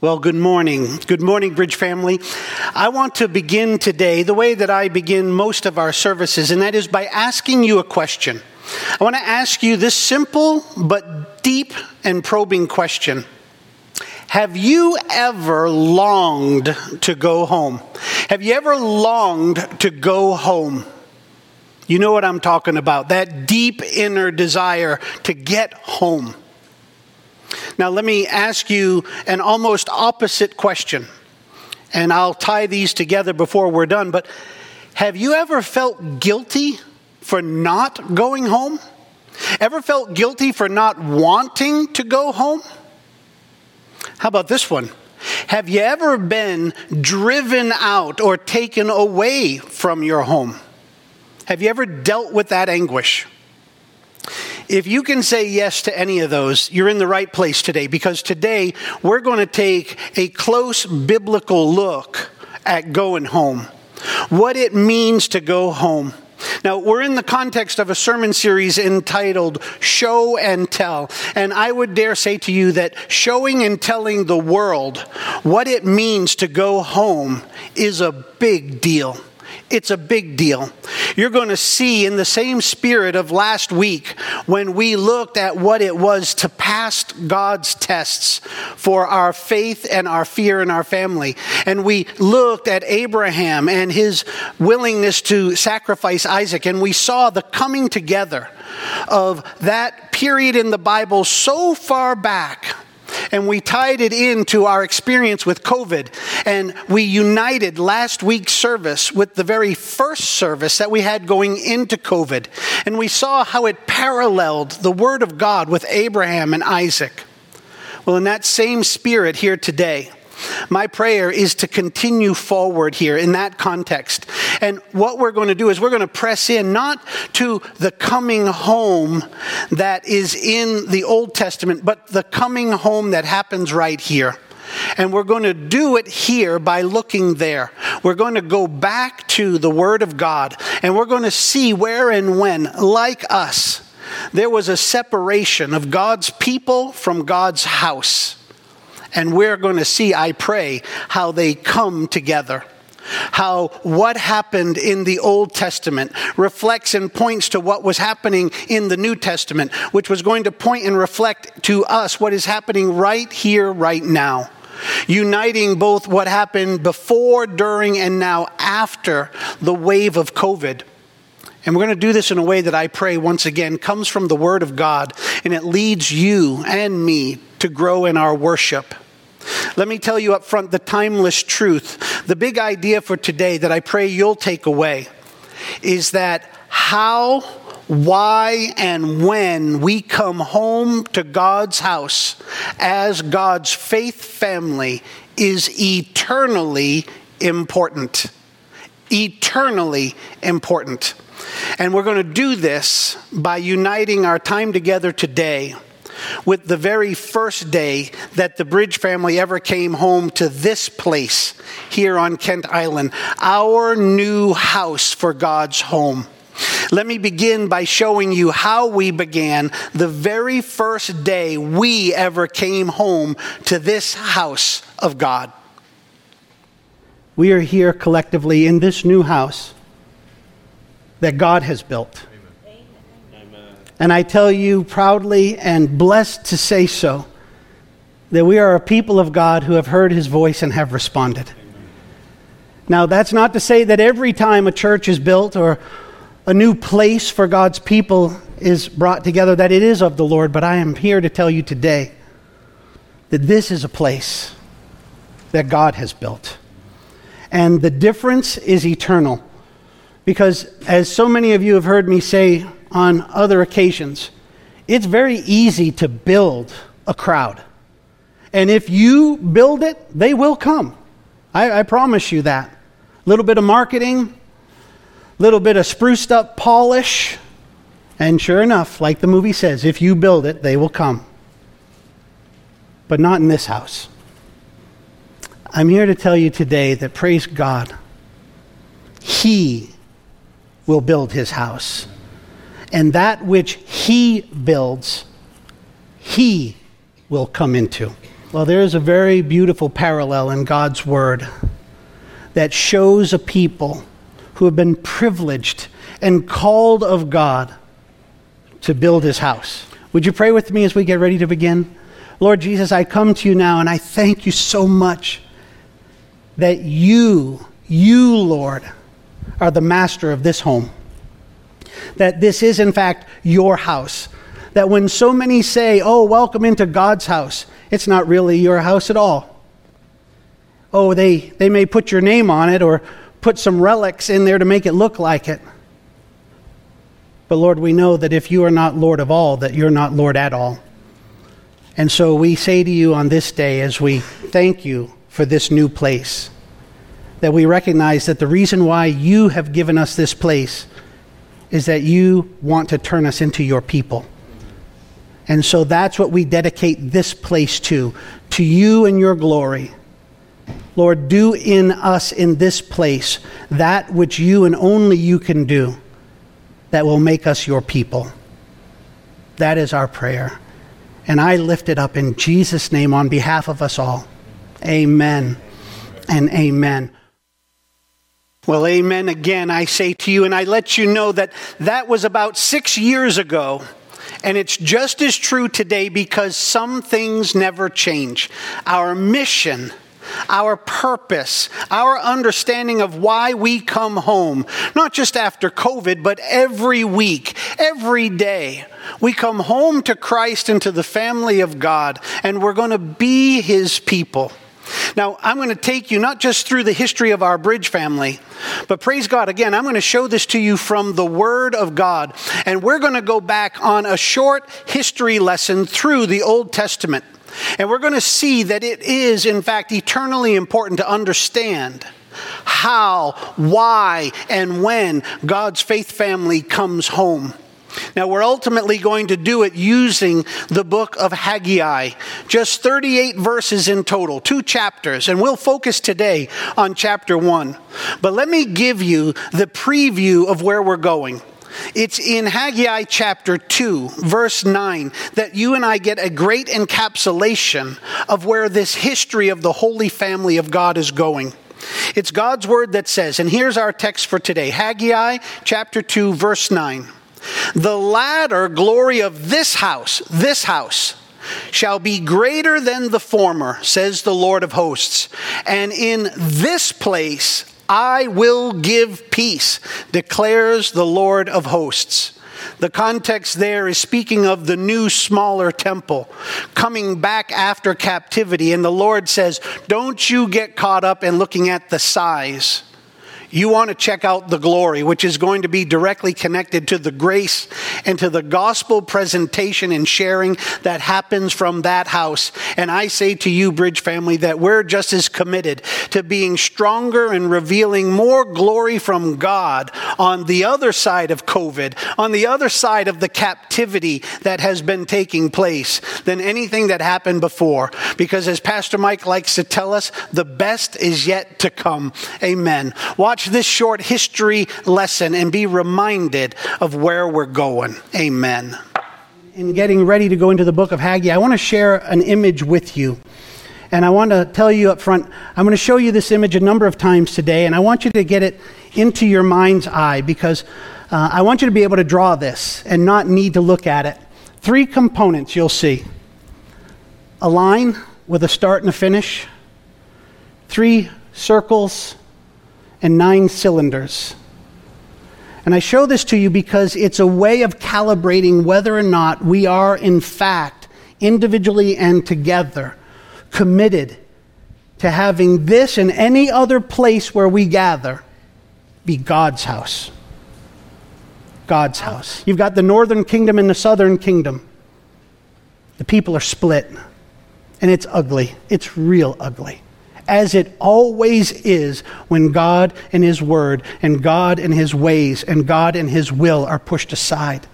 Well, good morning. Good morning, Bridge family. I want to begin today the way that I begin most of our services, and that is by asking you a question. I want to ask you this simple but deep and probing question. Have you ever longed to go home? Have you ever longed to go home? You know what I'm talking about, that deep inner desire to get home. Now, let me ask you an almost opposite question, and I'll tie these together before we're done. But have you ever felt guilty for not going home? Ever felt guilty for not wanting to go home? How about this one? Have you ever been driven out or taken away from your home? Have you ever dealt with that anguish? If you can say yes to any of those, you're in the right place today, because today we're going to take a close biblical look at going home, what it means to go home. Now, we're in the context of a sermon series entitled Show and Tell, and I would dare say to you that showing and telling the world what it means to go home is a big deal. It's a big deal. You're going to see in the same spirit of last week when we looked at what it was to pass God's tests for our faith and our fear in our family. And we looked at Abraham and his willingness to sacrifice Isaac. And we saw the coming together of that period in the Bible so far back. And we tied it into our experience with COVID. And we united last week's service with the very first service that we had going into COVID. And we saw how it paralleled the Word of God with Abraham and Isaac. Well, in that same spirit here today, my prayer is to continue forward here in that context. And what we're going to do is we're going to press in not to the coming home that is in the Old Testament, but the coming home that happens right here. And we're going to do it here by looking there. We're going to go back to the Word of God, and we're going to see where and when, like us, there was a separation of God's people from God's house. And we're going to see, I pray, how they come together. How what happened in the Old Testament reflects and points to what was happening in the New Testament, which was going to point and reflect to us what is happening right here, right now. Uniting both what happened before, during, and now after the wave of COVID. And we're going to do this in a way that I pray, once again, comes from the Word of God, and it leads you and me to grow in our worship. Let me tell you up front the timeless truth. The big idea for today that I pray you'll take away is that how, why, and when we come home to God's house as God's faith family is eternally important. Eternally important. And we're going to do this by uniting our time together today with the very first day that the Bridge family ever came home to this place here on Kent Island, our new house for God's home. Let me begin by showing you how we began the very first day we ever came home to this house of God. We are here collectively in this new house that God has built. And I tell you proudly and blessed to say so, that we are a people of God who have heard His voice and have responded. Now, that's not to say that every time a church is built or a new place for God's people is brought together, that it is of the Lord, but I am here to tell you today that this is a place that God has built. And the difference is eternal. Because as so many of you have heard me say on other occasions, it's very easy to build a crowd. And if you build it, they will come. I promise you that. A little bit of marketing, a little bit of spruced up polish, and sure enough, like the movie says, if you build it, they will come. But not in this house. I'm here to tell you today that, praise God, He will build His house. And that which He builds, He will come into. Well, there is a very beautiful parallel in God's Word that shows a people who have been privileged and called of God to build His house. Would you pray with me as we get ready to begin? Lord Jesus, I come to you now and I thank you so much that you, Lord, are the master of this home. That this is, in fact, your house. That when so many say, oh, welcome into God's house, it's not really your house at all. Oh, they may put your name on it or put some relics in there to make it look like it. But Lord, we know that if you are not Lord of all, that you're not Lord at all. And so we say to you on this day, as we thank you for this new place, that we recognize that the reason why you have given us this place is that you want to turn us into your people. And so that's what we dedicate this place to you and your glory. Lord, do in us in this place that which you and only you can do that will make us your people. That is our prayer. And I lift it up in Jesus' name on behalf of us all. Amen and amen. Well, amen again, I say to you, and I let you know that that was about 6 years ago. And it's just as true today because some things never change. Our mission, our purpose, our understanding of why we come home, not just after COVID, but every week, every day. We come home to Christ and to the family of God, and we're going to be His people. Now, I'm going to take you not just through the history of our Bridge family, but praise God, again, I'm going to show this to you from the Word of God. And we're going to go back on a short history lesson through the Old Testament. And we're going to see that it is, in fact, eternally important to understand how, why, and when God's faith family comes home. Now, we're ultimately going to do it using the book of Haggai. Just 38 verses in total, 2 chapters, and we'll focus today on chapter 1. But let me give you the preview of where we're going. It's in Haggai chapter 2, verse 9, that you and I get a great encapsulation of where this history of the Holy Family of God is going. It's God's word that says, and here's our text for today, Haggai chapter 2, verse 9. The latter glory of this house, shall be greater than the former, says the Lord of hosts. And in this place I will give peace, declares the Lord of hosts. The context there is speaking of the new, smaller temple coming back after captivity. And the Lord says, don't you get caught up in looking at the size. You want to check out the glory, which is going to be directly connected to the grace and to the gospel presentation and sharing that happens from that house. And I say to you, Bridge family, that we're just as committed to being stronger and revealing more glory from God on the other side of COVID, on the other side of the captivity that has been taking place than anything that happened before. Because as Pastor Mike likes to tell us, the best is yet to come. Amen. Watch this short history lesson and be reminded of where we're going. Amen. In getting ready to go into the book of Haggai, I want to share an image with you. And I want to tell you up front, I'm going to show you this image a number of times today, and I want you to get it into your mind's eye because I want you to be able to draw this and not need to look at it. 3 components you'll see. A line with a start and a finish. 3 circles and 9 cylinders. And I show this to you because it's a way of calibrating whether or not we are, in fact, individually and together, committed to having this and any other place where we gather be God's house. God's house. You've got the northern kingdom and the southern kingdom. The people are split. And it's ugly. It's real ugly. As it always is when God and His Word and God and His ways and God and His will are pushed aside.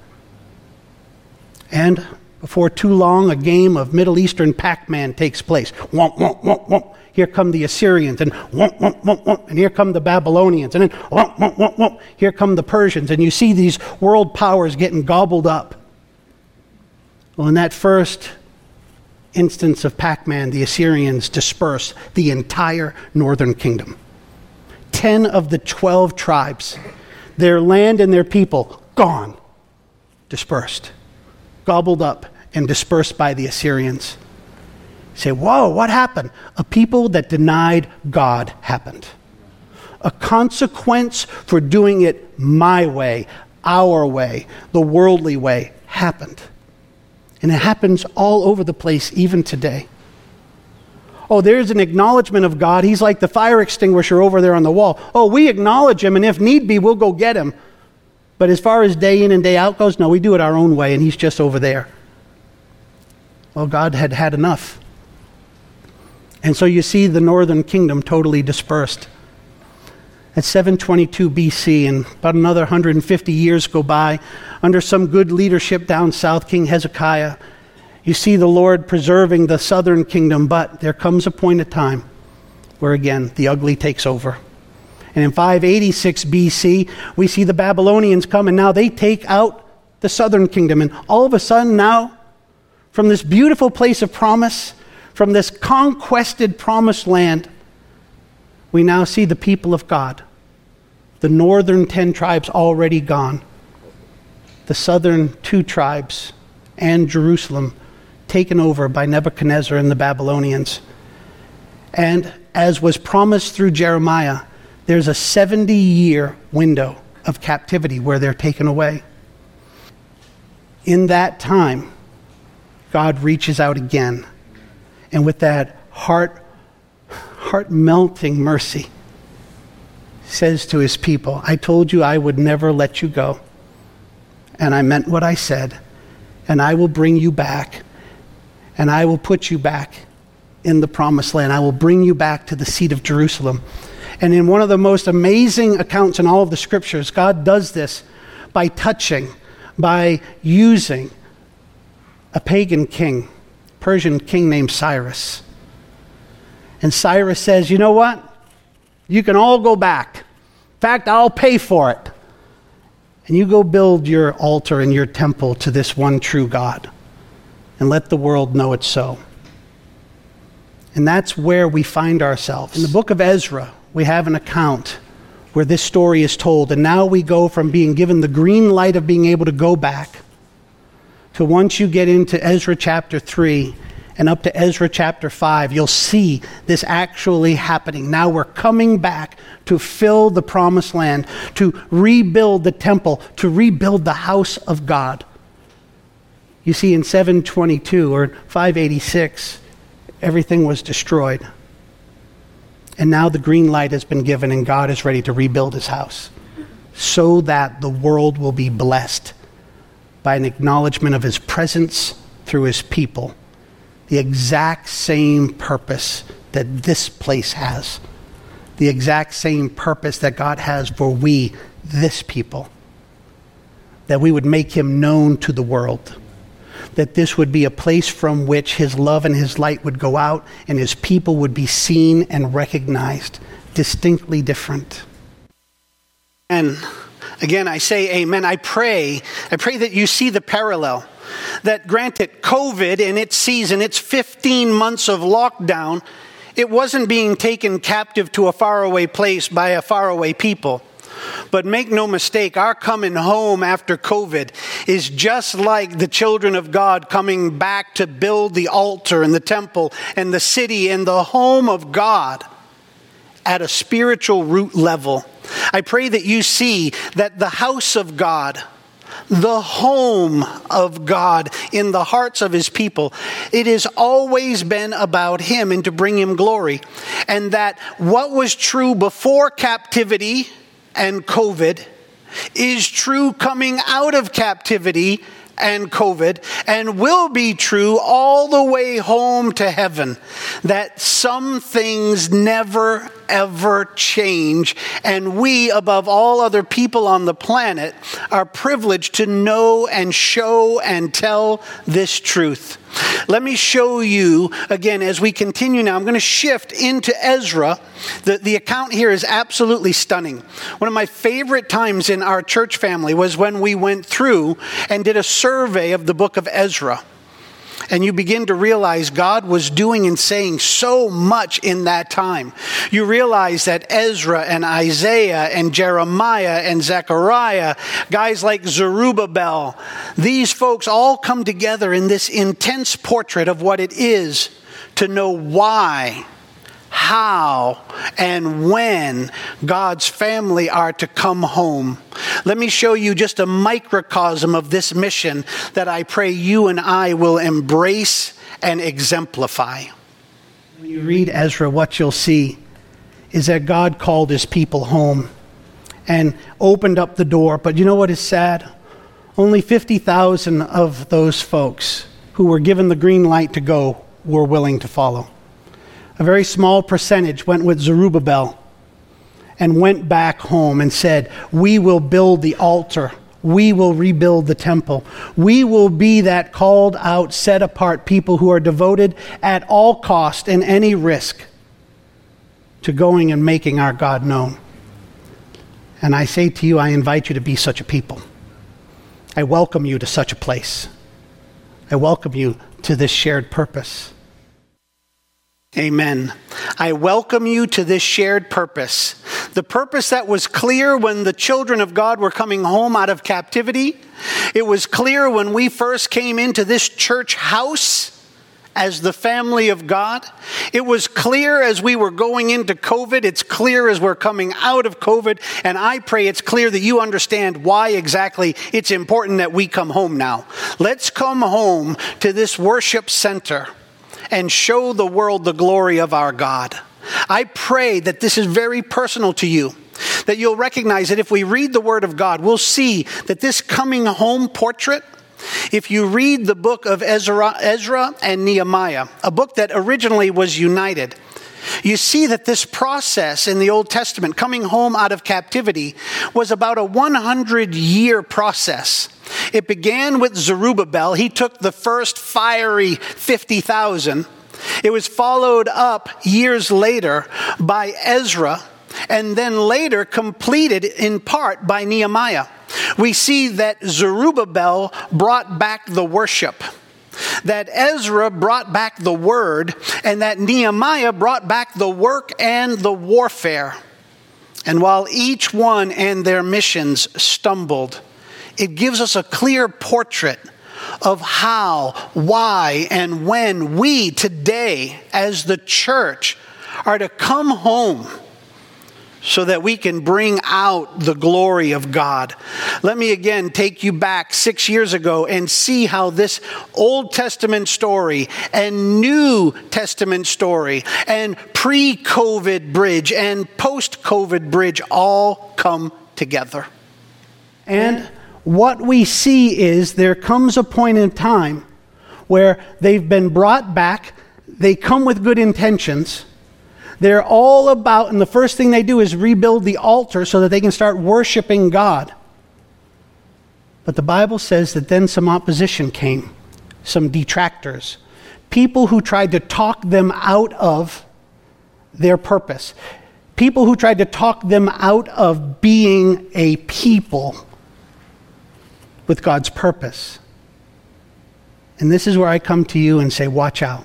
And before too long, a game of Middle Eastern Pac-Man takes place. Womp, womp, womp, womp. Here come the Assyrians, and womp, womp, womp, womp. And here come the Babylonians, and then womp, womp, womp, womp. Here come the Persians. And you see these world powers getting gobbled up. Well, in that first instance of Pac-Man, the Assyrians dispersed the entire northern kingdom. 10 of the 12 tribes, their land and their people, gone, dispersed, gobbled up and dispersed by the Assyrians. You say, whoa, what happened? A people that denied God happened. A consequence for doing it my way, our way, the worldly way happened. And it happens all over the place even today. Oh, there's an acknowledgement of God. He's like the fire extinguisher over there on the wall. Oh, we acknowledge him, and if need be, we'll go get him. But as far as day in and day out goes, no, we do it our own way, and he's just over there. Well, God had had enough. And so you see the northern kingdom totally dispersed. At 722 BC, and about another 150 years go by, under some good leadership down south, King Hezekiah, you see the Lord preserving the southern kingdom, but there comes a point of time where again, the ugly takes over. And in 586 BC, we see the Babylonians come, and now they take out the southern kingdom. And all of a sudden now, from this beautiful place of promise, from this conquested promised land, we now see the people of God. The northern 10 tribes already gone. The southern 2 tribes and Jerusalem taken over by Nebuchadnezzar and the Babylonians. And as was promised through Jeremiah, there's a 70-year window of captivity where they're taken away. In that time, God reaches out again, and with that heart-melting mercy, says to his people, I told you I would never let you go, and I meant what I said, and I will bring you back, and I will put you back in the promised land. I will bring you back to the seat of Jerusalem. And in one of the most amazing accounts in all of the scriptures, God does this by touching, by using a pagan king, Persian king named Cyrus. And Cyrus says, you know what? You can all go back. In fact, I'll pay for it. And you go build your altar and your temple to this one true God. And let the world know it's so. And that's where we find ourselves. In the book of Ezra, we have an account where this story is told. And now we go from being given the green light of being able to go back to once you get into Ezra chapter 3 and up to Ezra chapter 5, you'll see this actually happening. Now we're coming back to fill the promised land, to rebuild the temple, to rebuild the house of God. You see, in 722 or 586, everything was destroyed. And now the green light has been given and God is ready to rebuild his house so that the world will be blessed by an acknowledgement of his presence through his people. The exact same purpose that this place has. The exact same purpose that God has for we, this people. That we would make him known to the world. That this would be a place from which his love and his light would go out and his people would be seen and recognized, distinctly different. And again, I say amen. I pray that you see the parallel. That granted, COVID in its season, its 15 months of lockdown, it wasn't being taken captive to a faraway place by a faraway people. But make no mistake, our coming home after COVID is just like the children of God coming back to build the altar and the temple and the city and the home of God at a spiritual root level. I pray that you see that the house of God, the home of God in the hearts of his people, it has always been about him and to bring him glory. And that what was true before captivity and COVID is true coming out of captivity and COVID, and will be true all the way home to heaven. That some things never ever change, and we, above all other people on the planet, are privileged to know and show and tell this truth. Let me show you again as we continue now. I'm going to shift into Ezra. The account here is absolutely stunning. One of my favorite times in our church family was when we went through and did a survey of the book of Ezra. And you begin to realize God was doing and saying so much in that time. You realize that Ezra and Isaiah and Jeremiah and Zechariah, guys like Zerubbabel, these folks all come together in this intense portrait of what it is to know why, how, and when God's family are to come home. Let me show you just a microcosm of this mission that I pray you and I will embrace and exemplify. When you read Ezra, what you'll see is that God called his people home and opened up the door. But you know what is sad? Only 50,000 of those folks who were given the green light to go were willing to follow. A very small percentage went with Zerubbabel and went back home and said, we will build the altar. We will rebuild the temple. We will be that called out, set apart people who are devoted at all cost and any risk to going and making our God known. And I say to you, I invite you to be such a people. I welcome you to such a place. I welcome you to this shared purpose. Amen. I welcome you to this shared purpose. The purpose that was clear when the children of God were coming home out of captivity. It was clear when we first came into this church house as the family of God. It was clear as we were going into COVID. It's clear as we're coming out of COVID. And I pray it's clear that you understand why exactly it's important that we come home now. Let's come home to this worship center and show the world the glory of our God. I pray that this is very personal to you, that you'll recognize that if we read the Word of God, we'll see that this coming home portrait, if you read the book of Ezra and Nehemiah, a book that originally was united, you see that this process in the Old Testament, coming home out of captivity, was about a 100-year process. It began with Zerubbabel. He took the first fiery 50,000. It was followed up years later by Ezra, and then later completed in part by Nehemiah. We see that Zerubbabel brought back the worship, that Ezra brought back the word, and that Nehemiah brought back the work and the warfare. And while each one and their missions stumbled, it gives us a clear portrait of how, why, and when we today as the church are to come home so that we can bring out the glory of God. Let me again take you back 6 years ago and see how this Old Testament story and New Testament story and pre-COVID bridge and post-COVID bridge all come together. And what we see is there comes a point in time where they've been brought back, they come with good intentions, they're all about, and the first thing they do is rebuild the altar so that they can start worshiping God. But the Bible says that then some opposition came, some detractors, people who tried to talk them out of their purpose, people who tried to talk them out of being a people with God's purpose. And this is where I come to you and say, watch out.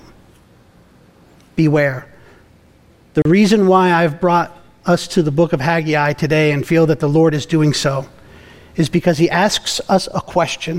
Beware. The reason why I've brought us to the book of Haggai today and feel that the Lord is doing so is because he asks us a question.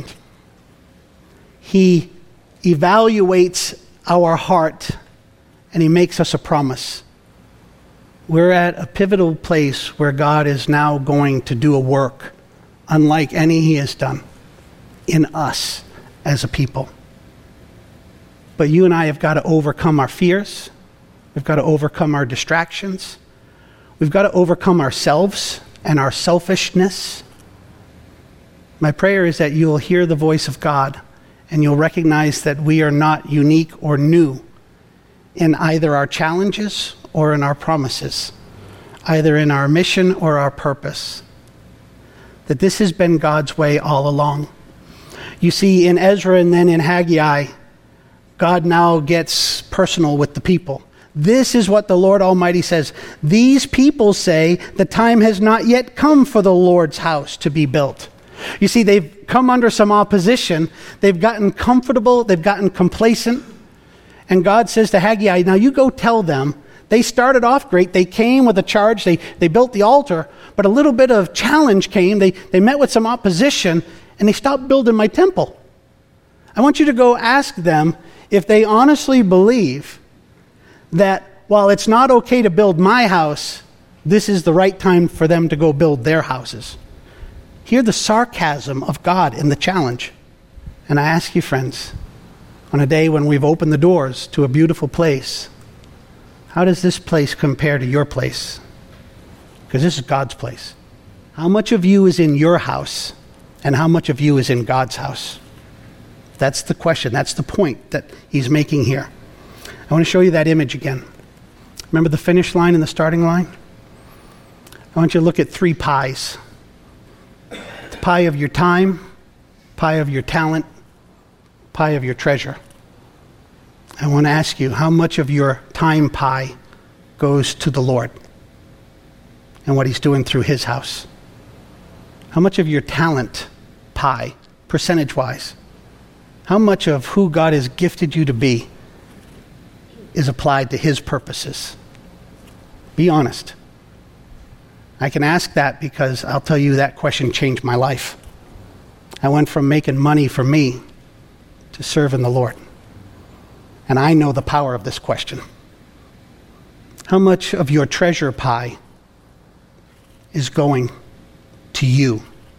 He evaluates our heart and he makes us a promise. We're at a pivotal place where God is now going to do a work unlike any he has done in us as a people. But you and I have got to overcome our fears. We've got to overcome our distractions. We've got to overcome ourselves and our selfishness. My prayer is that you'll hear the voice of God and you'll recognize that we are not unique or new in either our challenges or in our promises, either in our mission or our purpose. That this has been God's way all along. You see, in Ezra and then in Haggai, God now gets personal with the people. This is what the Lord Almighty says. These people say the time has not yet come for the Lord's house to be built. You see, they've come under some opposition. They've gotten comfortable. They've gotten complacent. And God says to Haggai, now you go tell them. They started off great. They came with a charge. They built the altar. But a little bit of challenge came. They met with some opposition, and they stopped building my temple. I want you to go ask them if they honestly believe that while it's not okay to build my house, this is the right time for them to go build their houses. Hear the sarcasm of God in the challenge. And I ask you, friends, on a day when we've opened the doors to a beautiful place, how does this place compare to your place? Because this is God's place. How much of you is in your house, and how much of you is in God's house? That's the question. That's the point that he's making here. I want to show you that image again. Remember the finish line and the starting line? I want you to look at 3 pies. The pie of your time, pie of your talent, pie of your treasure. I want to ask you, how much of your time pie goes to the Lord and what he's doing through his house? How much of your talent pie, percentage-wise, how much of who God has gifted you to be is applied to his purposes? Be honest. I can ask that because I'll tell you that question changed my life. I went from making money for me to serving the Lord. And I know the power of this question. How much of your treasure pie is going to you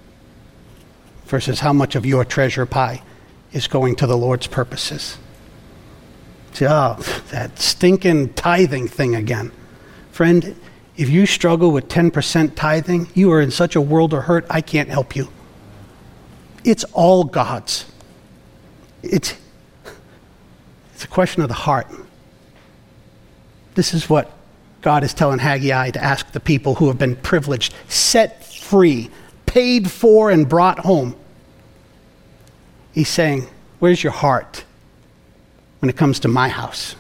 versus how much of your treasure pie is going to the Lord's purposes? See, that stinking tithing thing again. Friend, if you struggle with 10% tithing, you are in such a world of hurt, I can't help you. It's all God's. It's a question of the heart. This is what God is telling Haggai to ask the people who have been privileged, set free, paid for, and brought home. He's saying, where's your heart when it comes to my house?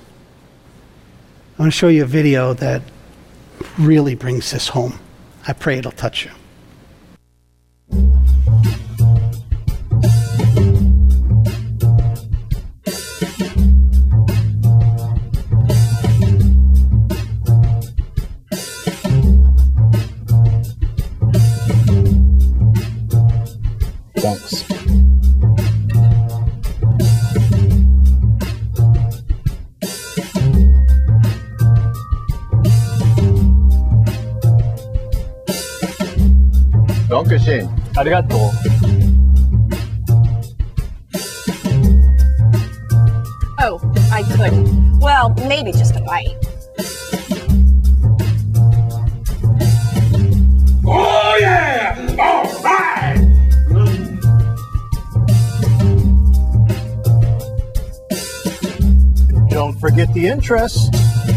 I want to show you a video that really brings this home. I pray it'll touch you. Thanks. Dankeschön. ありがとう。 Oh, I couldn't. Well, maybe just a bite. Oh yeah! All right! Don't forget the interest.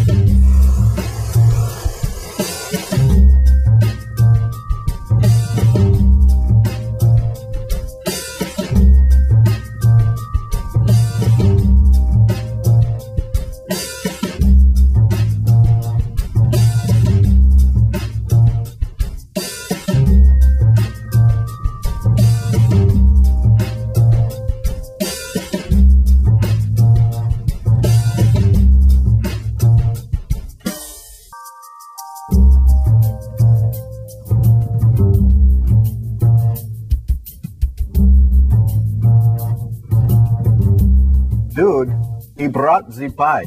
Dude, he brought the pie.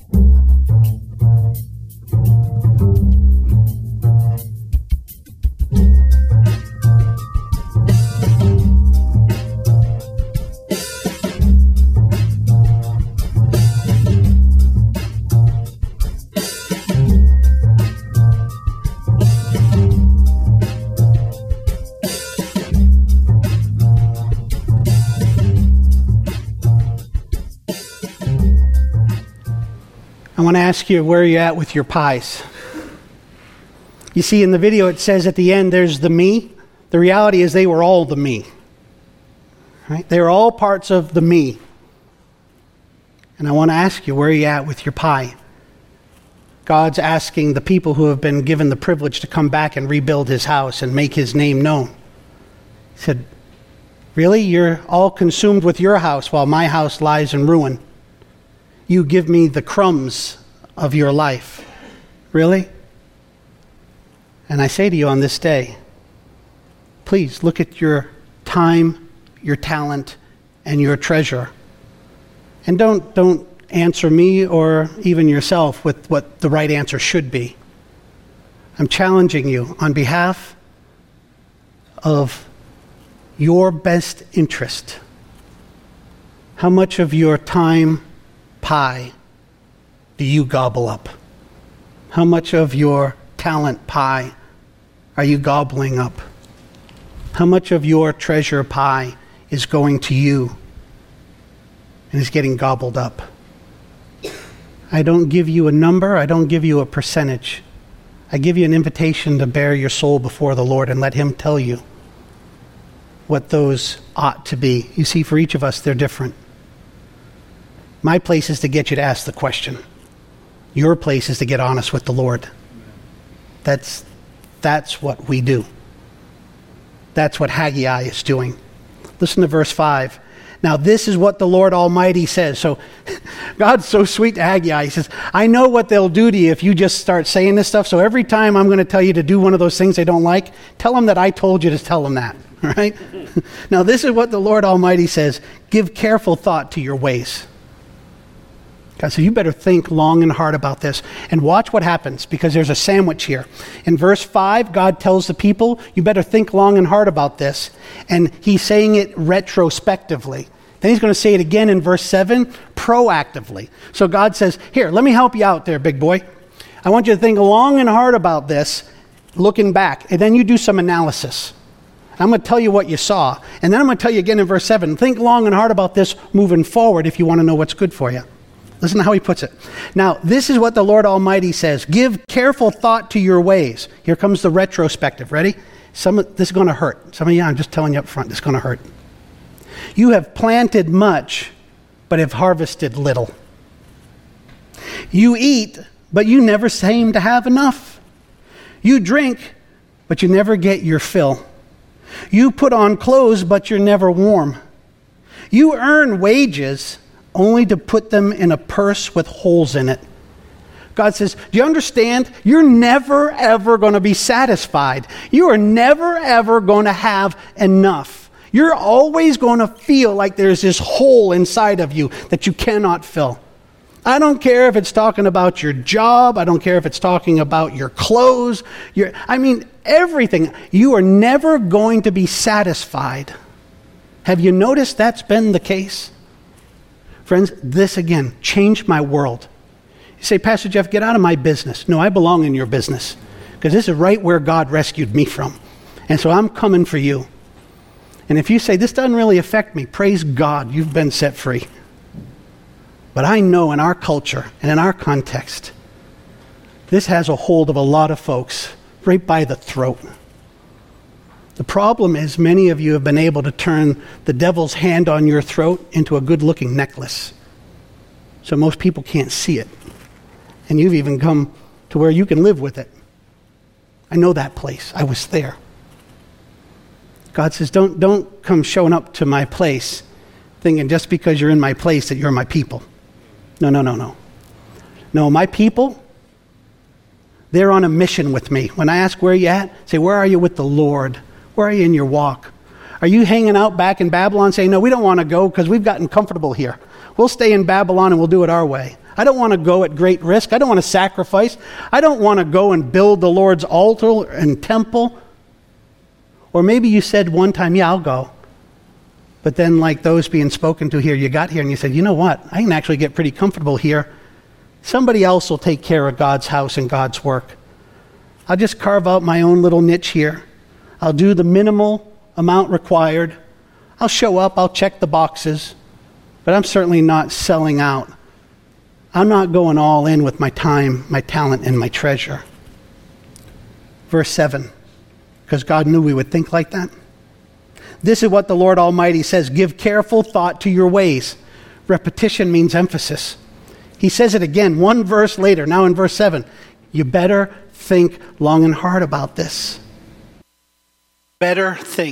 I want to ask you, where are you at with your pies? You see, in the video it says at the end there's the me. The reality is they were all the me. Right? They were all parts of the me. And I want to ask you, where are you at with your pie? God's asking the people who have been given the privilege to come back and rebuild his house and make his name known. He said, Really? You're all consumed with your house while my house lies in ruin. You give me the crumbs of your life. Really? And I say to you on this day, please look at your time, your talent, and your treasure. And don't answer me or even yourself with what the right answer should be. I'm challenging you on behalf of your best interest. How much of your time pie do you gobble up? How much of your talent pie are you gobbling up? How much of your treasure pie is going to you and is getting gobbled up? I don't give you a number. I don't give you a percentage. I give you an invitation to bear your soul before the Lord and let Him tell you what those ought to be. You see, for each of us, they're different. My place is to get you to ask the question. Your place is to get honest with the Lord. That's what we do. That's what Haggai is doing. Listen to verse 5. Now this is what the Lord Almighty says. So God's so sweet to Haggai. He says, I know what they'll do to you if you just start saying this stuff. So every time I'm going to tell you to do one of those things they don't like, tell them that I told you to tell them that. All right? Now this is what the Lord Almighty says. Give careful thought to your ways. God said, you better think long and hard about this. And watch what happens, because there's a sandwich here. In verse 5, God tells the people, you better think long and hard about this. And He's saying it retrospectively. Then He's going to say it again in verse 7, proactively. So God says, here, let me help you out there, big boy. I want you to think long and hard about this, looking back. And then you do some analysis. I'm going to tell you what you saw. And then I'm going to tell you again in verse 7, think long and hard about this moving forward if you want to know what's good for you. Listen to how He puts it. Now, this is what the Lord Almighty says. Give careful thought to your ways. Here comes the retrospective. Ready? This is going to hurt. Some of you, I'm just telling you up front, this is going to hurt. You have planted much, but have harvested little. You eat, but you never seem to have enough. You drink, but you never get your fill. You put on clothes, but you're never warm. You earn wages, only to put them in a purse with holes in it. God says, do you understand? You're never, ever going to be satisfied. You are never, ever going to have enough. You're always going to feel like there's this hole inside of you that you cannot fill. I don't care if it's talking about your job. I don't care if it's talking about your clothes. Everything. You are never going to be satisfied. Have you noticed that's been the case? Friends, this again changed my world. You say, Pastor Jeff, get out of my business. No, I belong in your business, because this is right where God rescued me from. And so I'm coming for you. And if you say, this doesn't really affect me, praise God, you've been set free. But I know in our culture and in our context, this has a hold of a lot of folks right by the throat. The problem is many of you have been able to turn the devil's hand on your throat into a good-looking necklace. So most people can't see it. And you've even come to where you can live with it. I know that place. I was there. God says, don't come showing up to my place thinking just because you're in my place that you're my people. No. No, my people, they're on a mission with me. When I ask where you at, say, where are you with the Lord? Where are you in your walk? Are you hanging out back in Babylon saying, no, we don't want to go because we've gotten comfortable here. We'll stay in Babylon and we'll do it our way. I don't want to go at great risk. I don't want to sacrifice. I don't want to go and build the Lord's altar and temple. Or maybe you said one time, yeah, I'll go. But then like those being spoken to here, you got here and you said, you know what? I can actually get pretty comfortable here. Somebody else will take care of God's house and God's work. I'll just carve out my own little niche here. I'll do the minimal amount required. I'll show up. I'll check the boxes. But I'm certainly not selling out. I'm not going all in with my time, my talent, and my treasure. Verse 7, because God knew we would think like that. This is what the Lord Almighty says. Give careful thought to your ways. Repetition means emphasis. He says it again, one verse later, now in verse 7. You better think long and hard about this. Better think.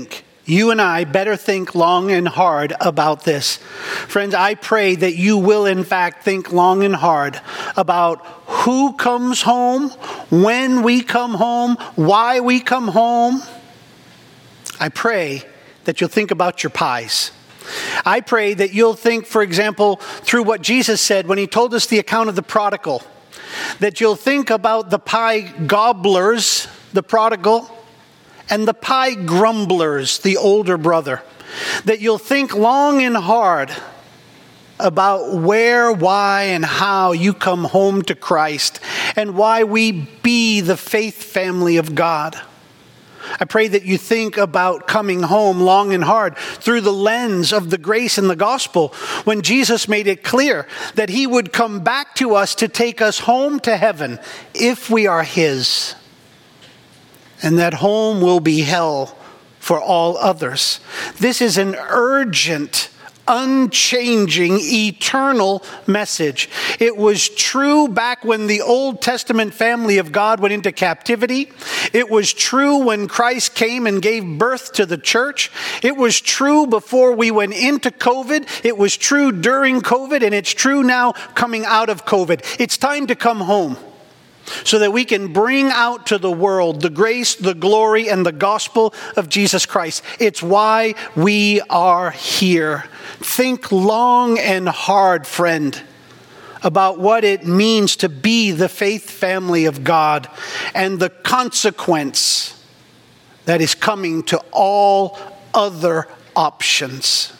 you and I better think long and hard about this. Friends, I pray that you will in fact think long and hard about who comes home, when we come home, why we come home. I pray that you'll think about your pies. I pray that you'll think, for example, through what Jesus said when he told us the account of the prodigal, that you'll think about the pie gobblers, the prodigal, and the pie grumblers, the older brother. That you'll think long and hard about where, why, and how you come home to Christ, and why we be the faith family of God. I pray that you think about coming home long and hard through the lens of the grace and the gospel, when Jesus made it clear that he would come back to us to take us home to heaven if we are his. And that home will be hell for all others. This is an urgent, unchanging, eternal message. It was true back when the Old Testament family of God went into captivity. It was true when Christ came and gave birth to the church. It was true before we went into COVID. It was true during COVID, and it's true now coming out of COVID. It's time to come home, so that we can bring out to the world the grace, the glory, and the gospel of Jesus Christ. It's why we are here. Think long and hard, friend, about what it means to be the faith family of God and the consequence that is coming to all other options.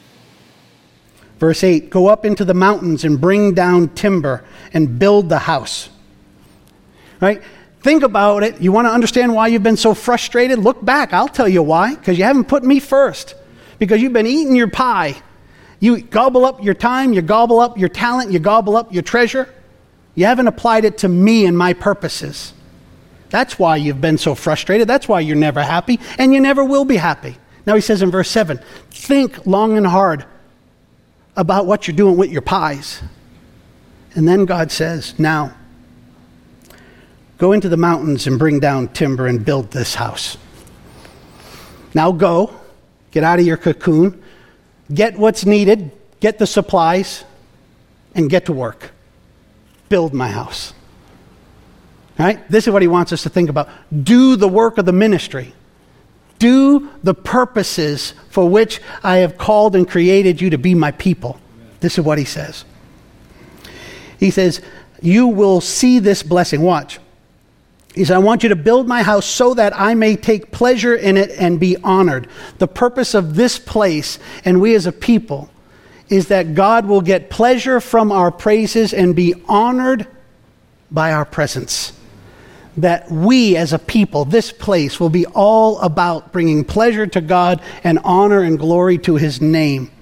Verse 8, go up into the mountains and bring down timber and build the house. Right? Think about it. You want to understand why you've been so frustrated? Look back. I'll tell you why. Because you haven't put me first. Because you've been eating your pie. You gobble up your time. You gobble up your talent. You gobble up your treasure. You haven't applied it to me and my purposes. That's why you've been so frustrated. That's why you're never happy. And you never will be happy. Now he says in verse 7, think long and hard about what you're doing with your pies. And then God says, now, go into the mountains and bring down timber and build this house. Now go, get out of your cocoon, get what's needed, get the supplies, and get to work. Build my house. All right? This is what he wants us to think about. Do the work of the ministry. Do the purposes for which I have called and created you to be my people. This is what he says. He says, you will see this blessing. Watch. He said, I want you to build my house so that I may take pleasure in it and be honored. The purpose of this place, and we as a people, is that God will get pleasure from our praises and be honored by our presence. That we as a people, this place, will be all about bringing pleasure to God and honor and glory to his name.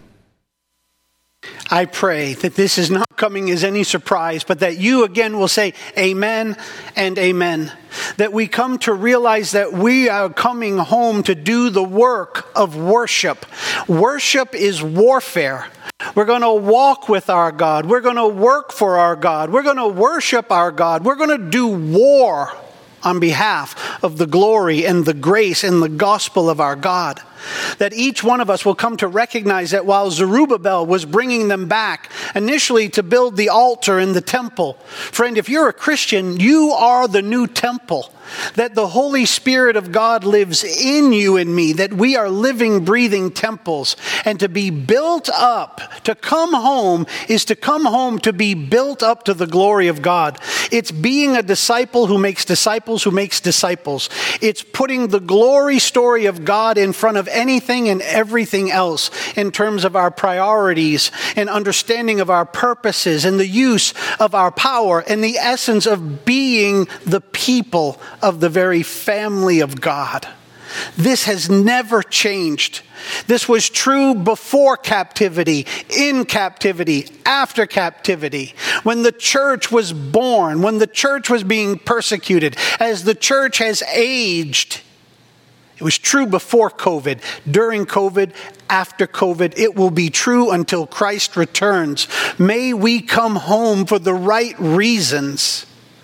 I pray that this is not coming as any surprise, but that you again will say amen and amen. That we come to realize that we are coming home to do the work of worship. Worship is warfare. We're going to walk with our God. We're going to work for our God. We're going to worship our God. We're going to do war on behalf of the glory and the grace and the gospel of our God. That each one of us will come to recognize that while Zerubbabel was bringing them back initially to build the altar in the temple, friend, if you're a Christian, you are the new temple. That the Holy Spirit of God lives in you and me, that we are living, breathing temples. And to be built up, to come home, is to come home to be built up to the glory of God. It's being a disciple who makes disciples who makes disciples. It's putting the glory story of God in front of anything and everything else in terms of our priorities and understanding of our purposes and the use of our power and the essence of being the people of the very family of God. This has never changed. This was true before captivity, in captivity, after captivity, when the church was born, when the church was being persecuted, as the church has aged. It was true before COVID, during COVID, after COVID. It will be true until Christ returns. May we come home for the right reasons,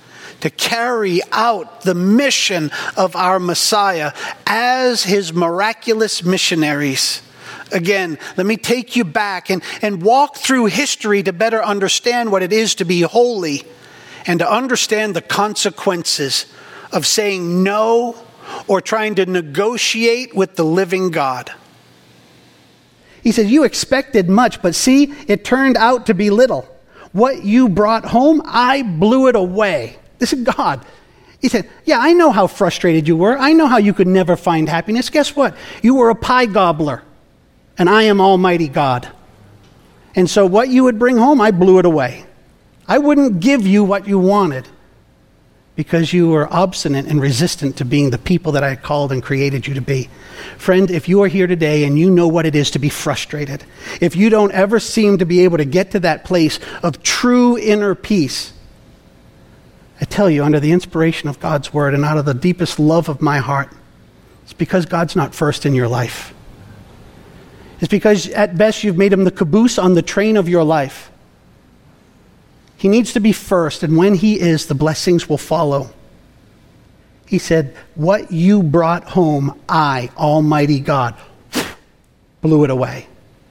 to carry out the mission of our Messiah as his miraculous missionaries. Again, let me take you back and walk through history to better understand what it is to be holy and to understand the consequences of saying no or trying to negotiate with the living God. He says, you expected much, but see, it turned out to be little. What you brought home, I blew it away. This is God. He said, yeah, I know how frustrated you were. I know how you could never find happiness. Guess what? You were a pie gobbler, and I am Almighty God. And so what you would bring home, I blew it away. I wouldn't give you what you wanted because you were obstinate and resistant to being the people that I called and created you to be. Friend, if you are here today and you know what it is to be frustrated, if you don't ever seem to be able to get to that place of true inner peace, I tell you, under the inspiration of God's word and out of the deepest love of my heart, it's because God's not first in your life. It's because at best you've made him the caboose on the train of your life. He needs to be first, and when he is, the blessings will follow. He said, what you brought home, I, Almighty God, blew it away.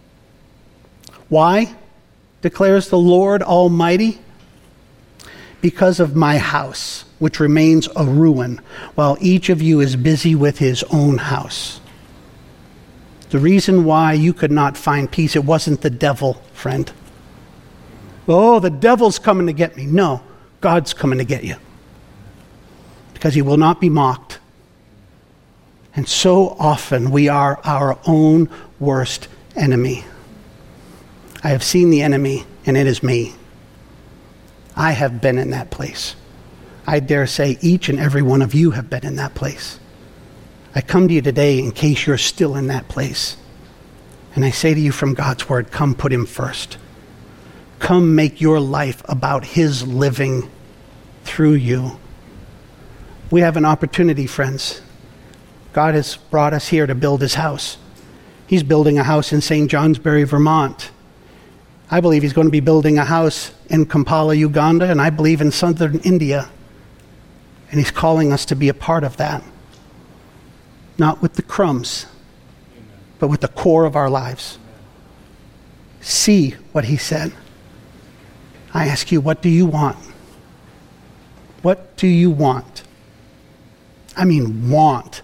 Why, declares the Lord Almighty? Because of my house, which remains a ruin, while each of you is busy with his own house. The reason why you could not find peace, it wasn't the devil, friend. Oh, the devil's coming to get me. No, God's coming to get you. Because he will not be mocked. And so often we are our own worst enemy. I have seen the enemy, and it is me. I have been in that place. I dare say each and every one of you have been in that place. I come to you today in case you're still in that place. And I say to you from God's word, come put him first. Come make your life about his living through you. We have an opportunity, friends. God has brought us here to build his house. He's building a house in St. Johnsbury, Vermont. I believe he's going to be building a house in Kampala, Uganda, and I believe in southern India. And he's calling us to be a part of that. Not with the crumbs, but with the core of our lives. See what he said. I ask you, what do you want? What do you want? I mean, want.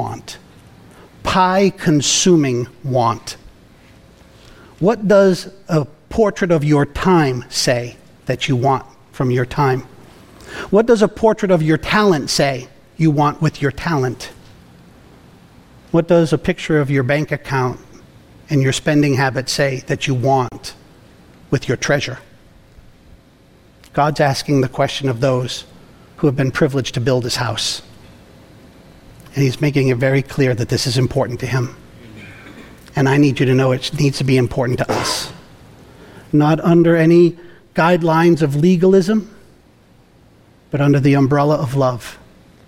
Pie-consuming want. What does a portrait of your time say that you want from your time? What does a portrait of your talent say you want with your talent? What does a picture of your bank account and your spending habits say that you want with your treasure? God's asking the question of those who have been privileged to build his house. And he's making it very clear that this is important to him. And I need you to know it needs to be important to us. Not under any guidelines of legalism, but under the umbrella of love.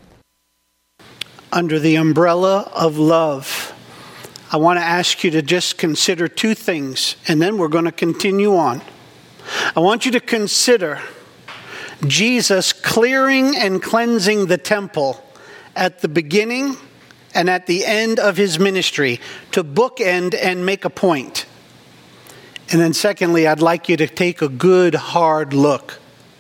Under the umbrella of love, I want to ask you to just consider two things, and then we're going to continue on. I want you to consider Jesus clearing and cleansing the temple at the beginning and at the end of his ministry to bookend and make a point. And then secondly, I'd like you to take a good, hard look.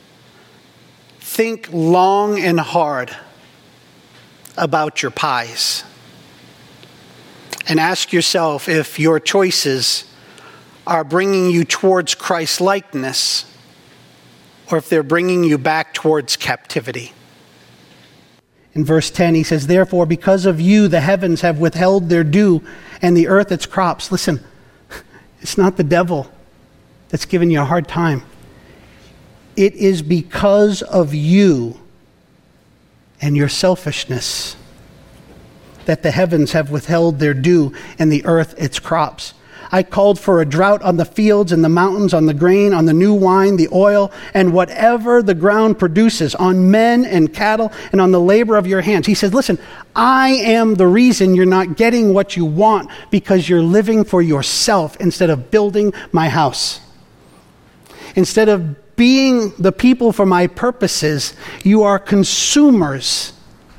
Think long and hard about your pies. And ask yourself if your choices are bringing you towards Christ-likeness or if they're bringing you back towards captivity. In verse 10, he says, therefore, because of you, the heavens have withheld their dew and the earth its crops. Listen, it's not the devil that's giving you a hard time. It is because of you and your selfishness that the heavens have withheld their dew and the earth its crops. I called for a drought on the fields and the mountains, on the grain, on the new wine, the oil, and whatever the ground produces, on men and cattle, and on the labor of your hands. He says, listen, I am the reason you're not getting what you want because you're living for yourself instead of building my house. Instead of being the people for my purposes, you are consumers.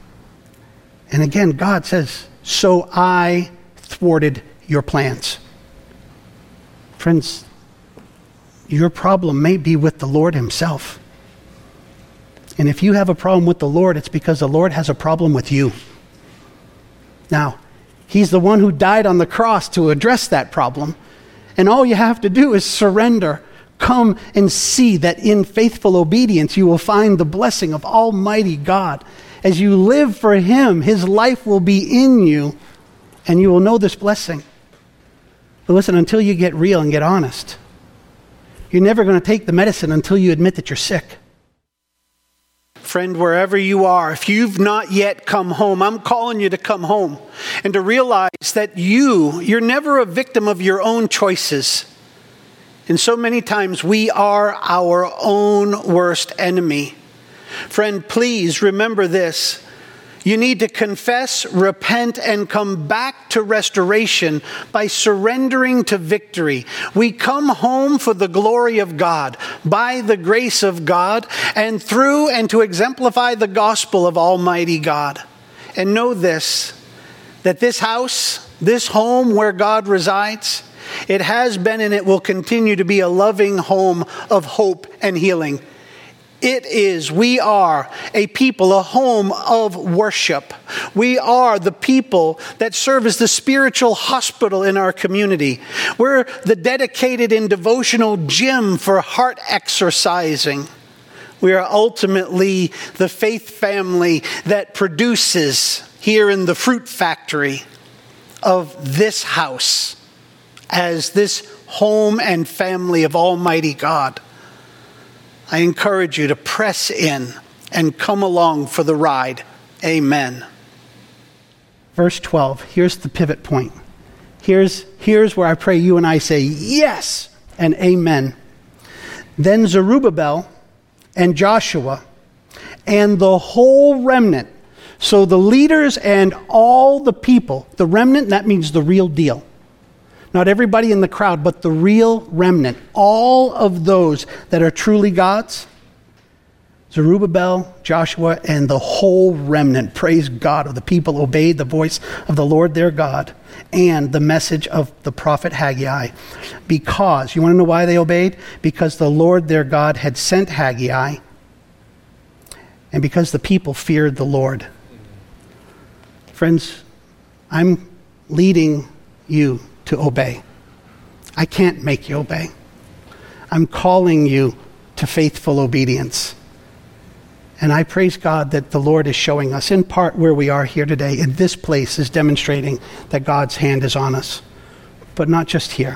And again, God says, so I thwarted your plans. Friends, your problem may be with the Lord himself. And if you have a problem with the Lord, it's because the Lord has a problem with you. Now, he's the one who died on the cross to address that problem. And all you have to do is surrender. Come and see that in faithful obedience, you will find the blessing of Almighty God. As you live for him, his life will be in you, and you will know this blessing. But listen, until you get real and get honest, you're never going to take the medicine until you admit that you're sick. Friend, wherever you are, if you've not yet come home, I'm calling you to come home and to realize that you're never a victim of your own choices. And so many times we are our own worst enemy. Friend, please remember this. You need to confess, repent, and come back to restoration by surrendering to victory. We come home for the glory of God, by the grace of God, and through and to exemplify the gospel of Almighty God. And know this, that this house, this home where God resides, it has been and it will continue to be a loving home of hope and healing. We are a people, a home of worship. We are the people that serve as the spiritual hospital in our community. We're the dedicated and devotional gym for heart exercising. We are ultimately the faith family that produces here in the fruit factory of this house as this home and family of Almighty God. I encourage you to press in and come along for the ride. Amen. Verse 12, here's the pivot point. Here's where I pray you and I say yes and amen. Then Zerubbabel and Joshua and the whole remnant, so the leaders and all the people, the remnant, that means the real deal. Not everybody in the crowd, but the real remnant. All of those that are truly God's. Zerubbabel, Joshua, and the whole remnant, praise God, of the people obeyed the voice of the Lord their God and the message of the prophet Haggai. Because, you want to know why they obeyed? Because the Lord their God had sent Haggai, and because the people feared the Lord. Friends, I'm leading you to obey. I can't make you obey. I'm calling you to faithful obedience. And I praise God that the Lord is showing us, in part where we are here today, in this place is demonstrating that God's hand is on us. But not just here.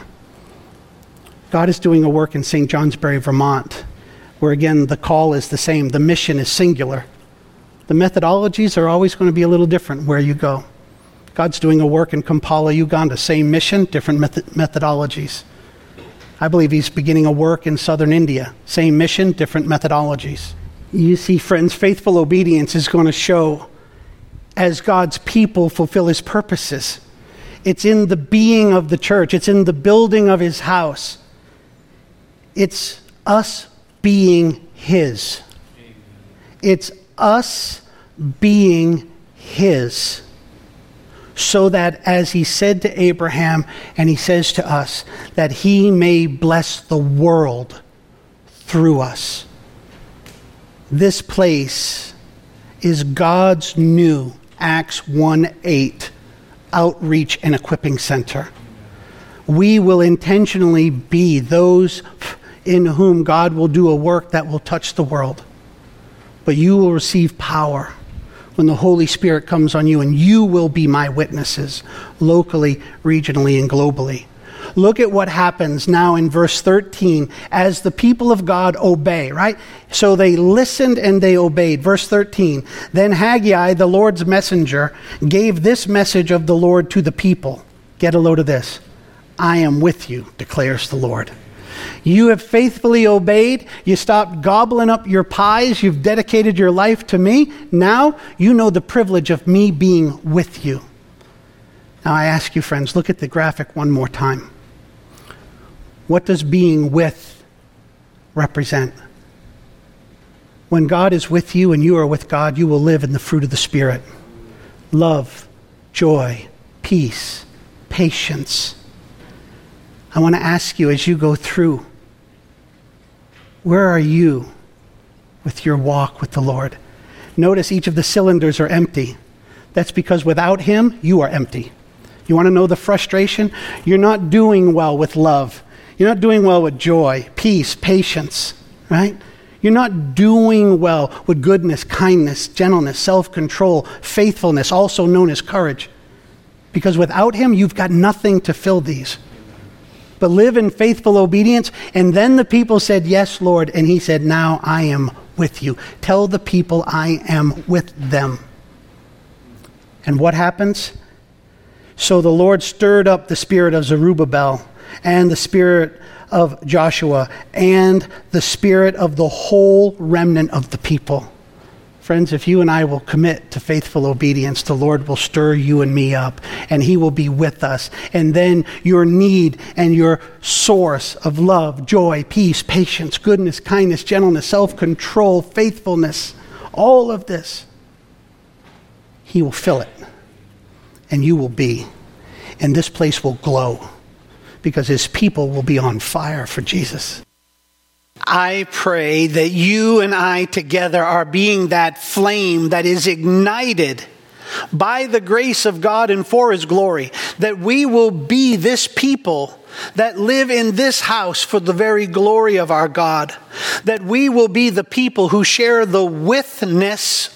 God is doing a work in St. Johnsbury, Vermont, where again the call is the same. The mission is singular. The methodologies are always going to be a little different where you go. God's doing a work in Kampala, Uganda. Same mission, different methodologies. I believe he's beginning a work in southern India. Same mission, different methodologies. You see, friends, faithful obedience is going to show as God's people fulfill his purposes. It's in the being of the church. It's in the building of his house. It's us being his. It's us being his. So that, as he said to Abraham, and he says to us, that he may bless the world through us. This place is God's new Acts 1:8 outreach and equipping center. We will intentionally be those in whom God will do a work that will touch the world. But you will receive power when the Holy Spirit comes on you, and you will be my witnesses, locally, regionally, and globally. Look at what happens now in verse 13, as the people of God obey, right? So they listened and they obeyed. Verse 13, then Haggai, the Lord's messenger, gave this message of the Lord to the people. Get a load of this. I am with you, declares the Lord. You have faithfully obeyed. You stopped gobbling up your pies. You've dedicated your life to me. Now you know the privilege of me being with you. Now I ask you, friends, look at the graphic one more time. What does being with represent? When God is with you and you are with God, you will live in the fruit of the Spirit. Love, joy, peace, patience. I want to ask you as you go through, where are you with your walk with the Lord? Notice each of the cylinders are empty. That's because without Him, you are empty. You want to know the frustration? You're not doing well with love. You're not doing well with joy, peace, patience, right? You're not doing well with goodness, kindness, gentleness, self-control, faithfulness, also known as courage. Because without Him, you've got nothing to fill these. But live in faithful obedience. And then the people said, yes, Lord. And He said, now I am with you. Tell the people I am with them. And what happens? So the Lord stirred up the spirit of Zerubbabel and the spirit of Joshua and the spirit of the whole remnant of the people. Friends, if you and I will commit to faithful obedience, the Lord will stir you and me up, and He will be with us. And then your need and your source of love, joy, peace, patience, goodness, kindness, gentleness, self-control, faithfulness, all of this, He will fill it. And you will be. And this place will glow because His people will be on fire for Jesus. I pray that you and I together are being that flame that is ignited by the grace of God and for His glory, that we will be this people that live in this house for the very glory of our God, that we will be the people who share the witness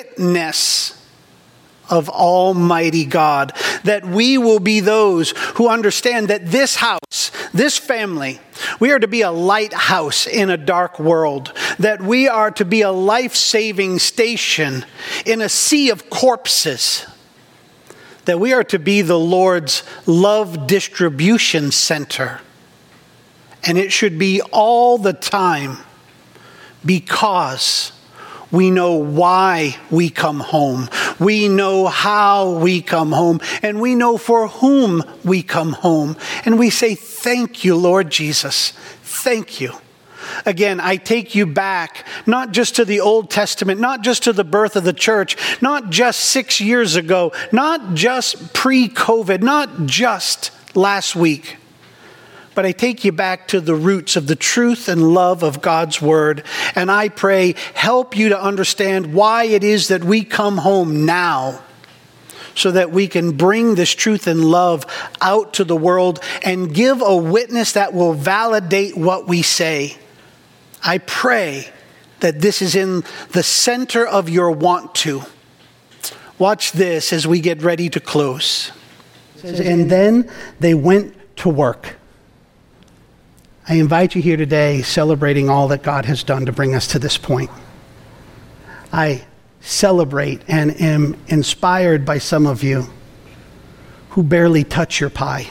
of Almighty God, that we will be those who understand that this house, this family, we are to be a lighthouse in a dark world, that we are to be a life-saving station in a sea of corpses, that we are to be the Lord's love distribution center. And it should be all the time because we know why we come home. We know how we come home. And we know for whom we come home. And we say, thank you, Lord Jesus. Thank you. Again, I take you back, not just to the Old Testament, not just to the birth of the church, not just 6 years ago, not just pre-COVID, not just last week. But I take you back to the roots of the truth and love of God's Word. And I pray, help you to understand why it is that we come home now, so that we can bring this truth and love out to the world and give a witness that will validate what we say. I pray that this is in the center of your want to. Watch this as we get ready to close. It says, and then they went to work. I invite you here today celebrating all that God has done to bring us to this point. I celebrate and am inspired by some of you who barely touch your pie.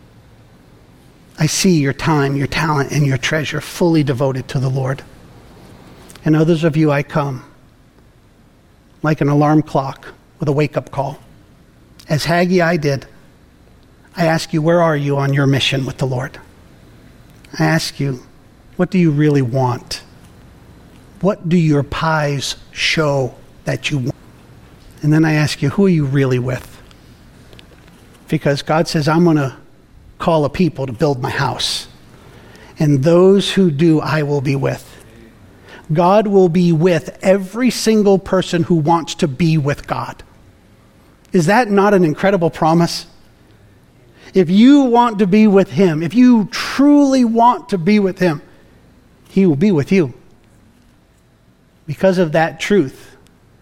I see your time, your talent, and your treasure fully devoted to the Lord. And others of you, I come like an alarm clock with a wake-up call. As Haggai did, I ask you, where are you on your mission with the Lord? I ask you, what do you really want? What do your pies show that you want? And then I ask you, who are you really with? Because God says, I'm going to call a people to build my house. And those who do, I will be with. God will be with every single person who wants to be with God. Is that not an incredible promise? If you want to be with Him, if you truly want to be with Him, He will be with you. Because of that truth,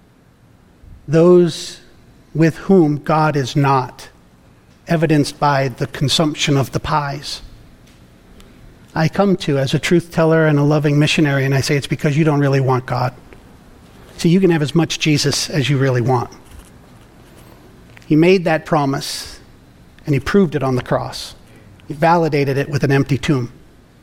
those with whom God is not, evidenced by the consumption of the pies, I come to as a truth teller and a loving missionary, and I say it's because you don't really want God. See, you can have as much Jesus as you really want. He made that promise. And He proved it on the cross. He validated it with an empty tomb.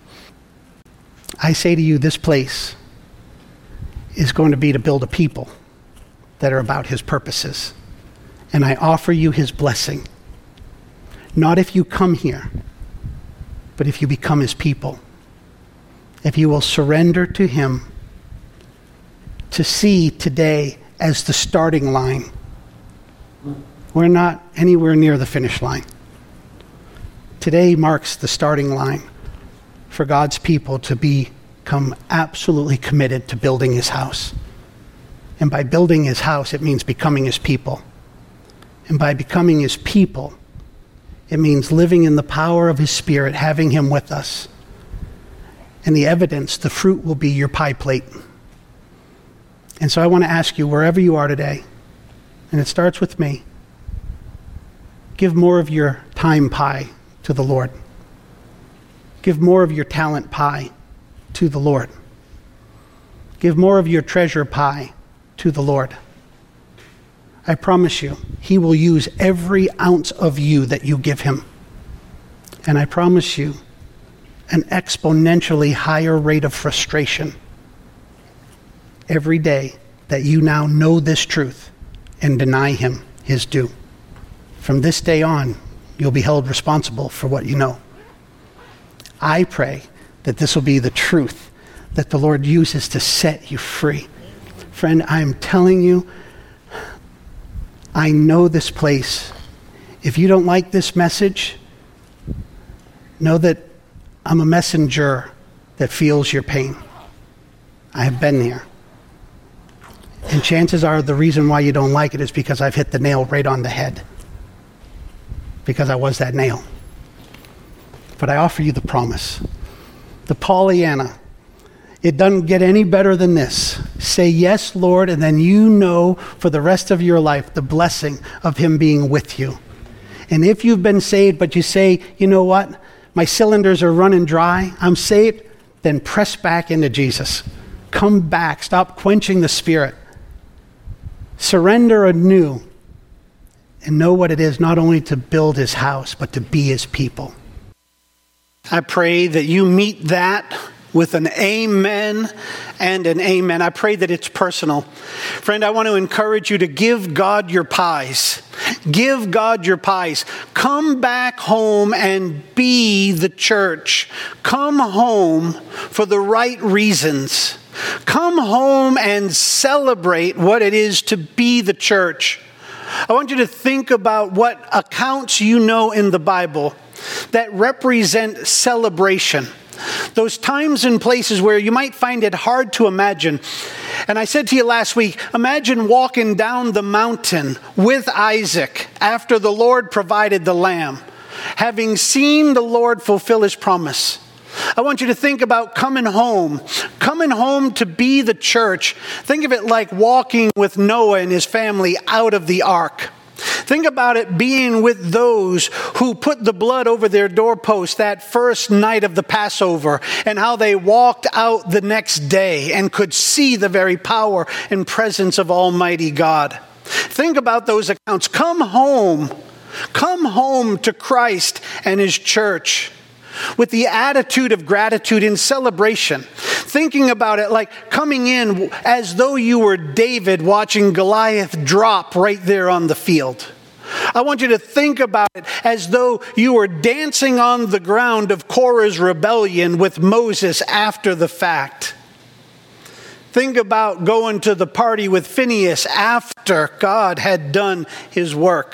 I say to you, this place is going to be to build a people that are about His purposes. And I offer you His blessing. Not if you come here, but if you become His people. If you will surrender to Him to see today as the starting line. We're not anywhere near the finish line. Today marks the starting line for God's people to become absolutely committed to building his house. And by building his house, it means becoming his people. And by becoming his people, it means living in the power of his Spirit, having him with us. And the evidence, the fruit, will be your pie plate. And so I want to ask you, wherever you are today, and it starts with me, give more of your time pie to the Lord. Give more of your talent pie to the Lord. Give more of your treasure pie to the Lord. I promise you, he will use every ounce of you that you give him. And I promise you, an exponentially higher rate of frustration every day that you now know this truth and deny him his due. From this day on, you'll be held responsible for what you know. I pray that this will be the truth that the Lord uses to set you free. Friend, I am telling you, I know this place. If you don't like this message, know that I'm a messenger that feels your pain. I have been there. And chances are the reason why you don't like it is because I've hit the nail right on the head. Because I was that nail. But I offer you the promise. The Pollyanna. It doesn't get any better than this. Say yes, Lord, and then you know for the rest of your life the blessing of him being with you. And if you've been saved, but you say, you know what? My cylinders are running dry. I'm saved. Then press back into Jesus. Come back. Stop quenching the Spirit. Surrender anew. And know what it is, not only to build his house, but to be his people. I pray that you meet that with an amen and an amen. I pray that it's personal. Friend, I want to encourage you to give God your pies. Give God your pies. Come back home and be the church. Come home for the right reasons. Come home and celebrate what it is to be the church. I want you to think about what accounts you know in the Bible that represent celebration. Those times and places where you might find it hard to imagine. And I said to you last week, imagine walking down the mountain with Isaac after the Lord provided the lamb, having seen the Lord fulfill his promise. I want you to think about coming home to be the church. Think of it like walking with Noah and his family out of the ark. Think about it being with those who put the blood over their doorpost that first night of the Passover, and how they walked out the next day and could see the very power and presence of Almighty God. Think about those accounts. Come home to Christ and his church with the attitude of gratitude and celebration. Thinking about it like coming in as though you were David watching Goliath drop right there on the field. I want you to think about it as though you were dancing on the ground of Korah's rebellion with Moses after the fact. Think about going to the party with Phinehas after God had done his work.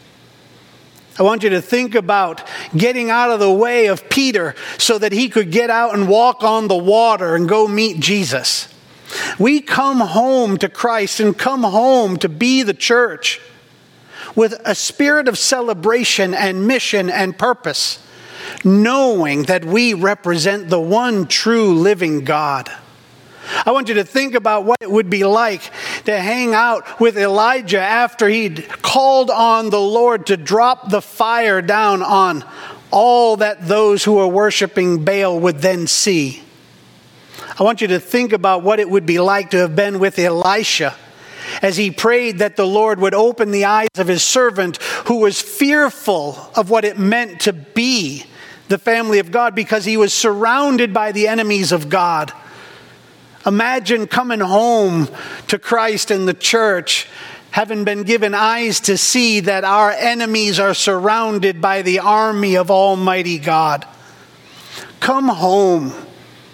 I want you to think about getting out of the way of Peter so that he could get out and walk on the water and go meet Jesus. We come home to Christ and come home to be the church with a spirit of celebration and mission and purpose, knowing that we represent the one true living God. I want you to think about what it would be like to hang out with Elijah after he'd called on the Lord to drop the fire down on all that those who are worshiping Baal would then see. I want you to think about what it would be like to have been with Elisha as he prayed that the Lord would open the eyes of his servant who was fearful of what it meant to be the family of God because he was surrounded by the enemies of God. Imagine coming home to Christ and the church, having been given eyes to see that our enemies are surrounded by the army of Almighty God. Come home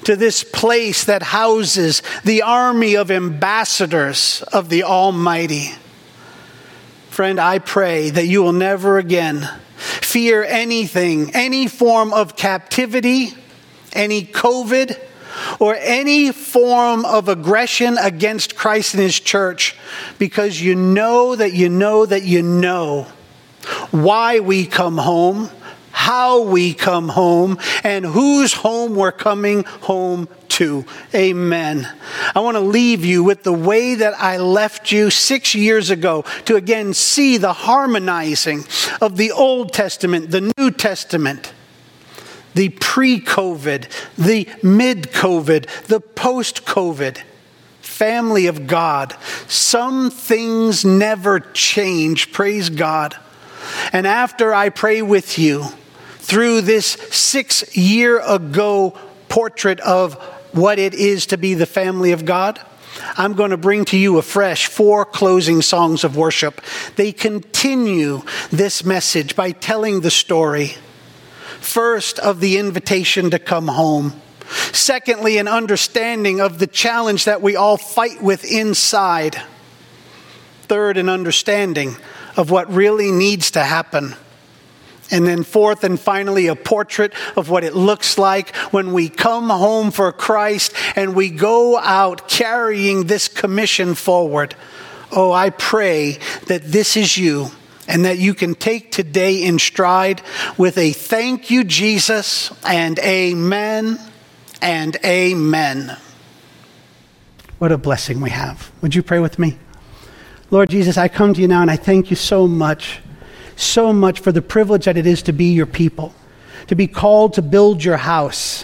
to this place that houses the army of ambassadors of the Almighty. Friend, I pray that you will never again fear anything, any form of captivity, any COVID, or any form of aggression against Christ and his church, because you know that you know that you know why we come home, how we come home, and whose home we're coming home to. Amen. I want to leave you with the way that I left you 6 years ago, to again see the harmonizing of the Old Testament, the New Testament, the pre-COVID, the mid-COVID, the post-COVID. Family of God. Some things never change, praise God. And after I pray with you through this 6 year ago portrait of what it is to be the family of God, I'm going to bring to you afresh 4 closing songs of worship. They continue this message by telling the story. First, of the invitation to come home. Secondly, an understanding of the challenge that we all fight with inside. Third, an understanding of what really needs to happen. And then fourth and finally, a portrait of what it looks like when we come home for Christ and we go out carrying this commission forward. Oh, I pray that this is you, and that you can take today in stride with a thank you, Jesus, and amen and amen. What a blessing we have. Would you pray with me? Lord Jesus, I come to you now and I thank you so much for the privilege that it is to be your people, to be called to build your house.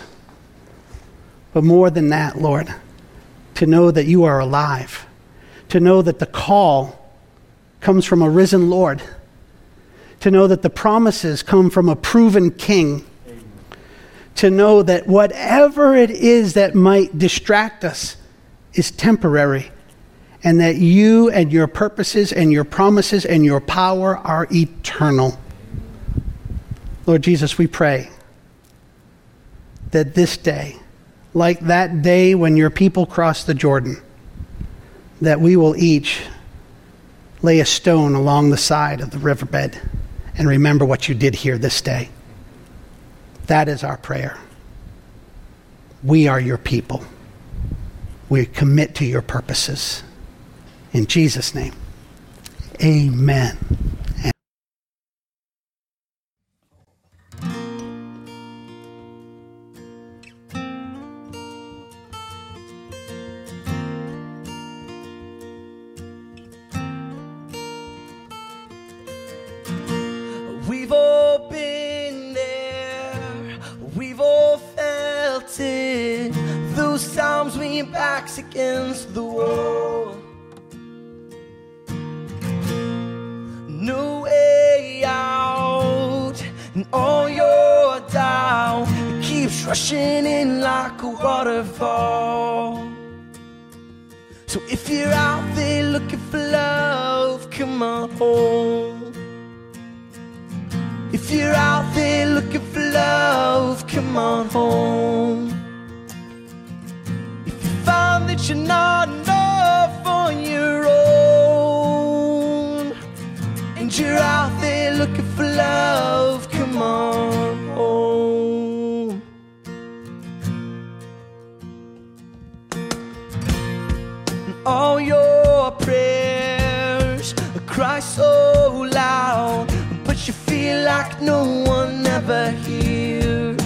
But more than that, Lord, to know that you are alive, to know that the call comes from a risen Lord, to know that the promises come from a proven King, to know that whatever it is that might distract us is temporary, and that you and your purposes and your promises and your power are eternal. Lord Jesus, we pray that this day, like that day when your people crossed the Jordan, that we will each lay a stone along the side of the riverbed and remember what you did here this day. That is our prayer. We are your people. We commit to your purposes. In Jesus' name, amen. We've all been there, we've all felt it, those times when your back's against the wall, no way out, and all your doubt, it keeps rushing in like a waterfall. So if you're out there looking for love, come on home. If you're out there looking for love, come on home. If you find that you're not enough on your own, and you're out there looking for love, come on home. And all your prayers cry so loud, but you feel like no one ever hears.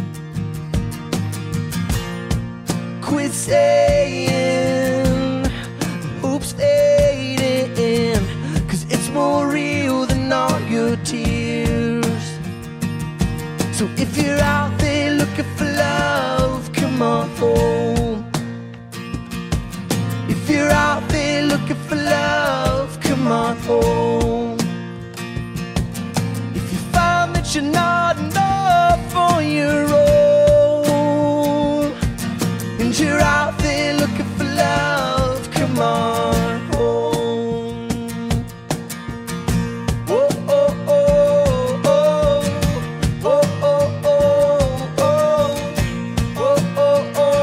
Quit saying, hope's fading, 'cause it's more real than all your tears. So if you're out there looking for love, come on home. If you're out there looking for love, come on home. You're not enough on your own, and you're out there looking for love, come on home. Oh, oh, oh, oh, oh, oh, oh, oh, oh, oh, oh, oh,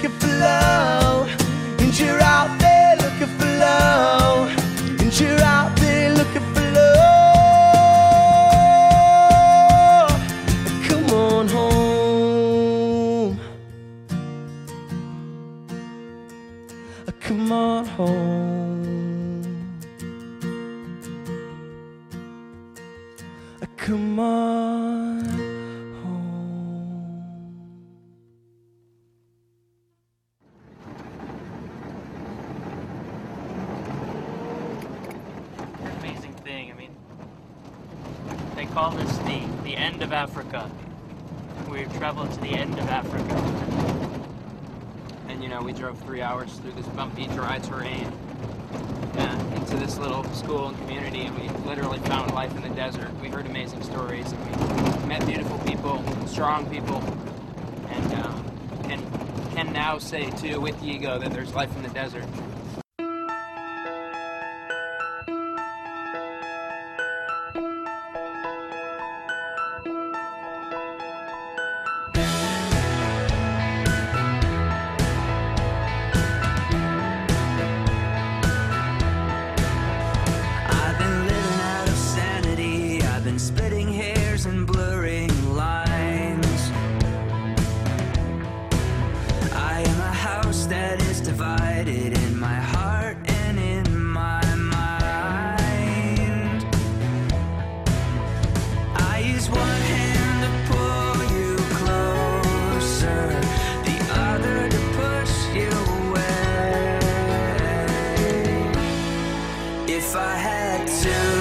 looking for love, and you're out there looking for love, and you're out there looking for love. Come on home. Come on home. Come on home. Amazing thing. I mean, they call this the end of Africa. We've traveled to the end of Africa. And you know, we drove 3 hours through this bumpy, dry terrain into this little school and community, and we literally found life in the desert. We heard amazing stories, and we met beautiful people, strong people, and can now say too, with Yigo, that there's life in the desert. Splitting hairs and blurring lines. I am a house that is divided in my heart and in my mind. I use one hand to pull you closer, the other to push you away. If I had two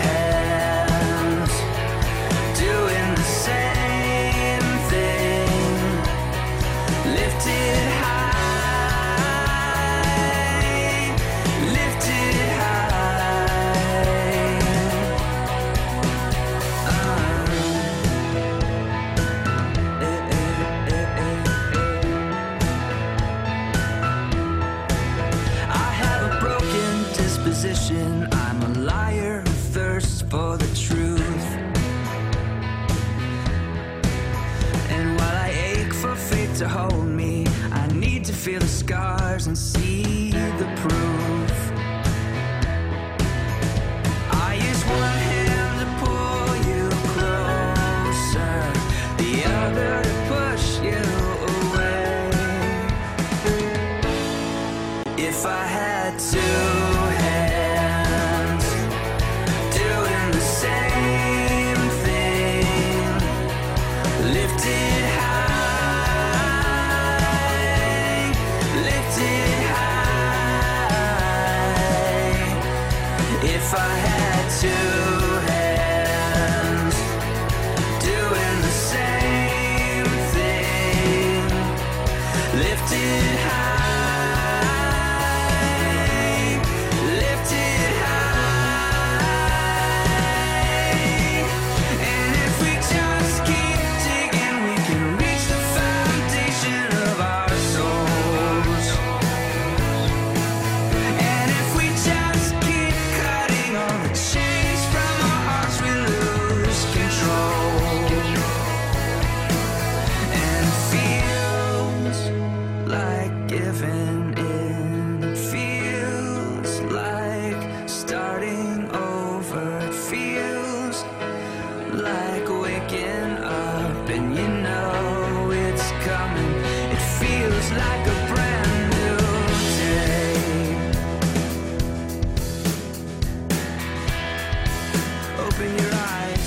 I'm a liar who thirsts for the truth. And while I ache for fate to hold me, I need to feel the scars and see the proof. I use one hand to pull you closer, the other to push you away. If I had to if I had two hands doing the same thing, lifted high, lifted high. And if we just keep digging, we can reach the foundation of our souls. And if we just keep cutting on the chains from our hearts, we lose control. And it feels like giving in. It feels like starting over. It feels like waking up, and you know it's coming. It feels like a brand new day. Open your eyes.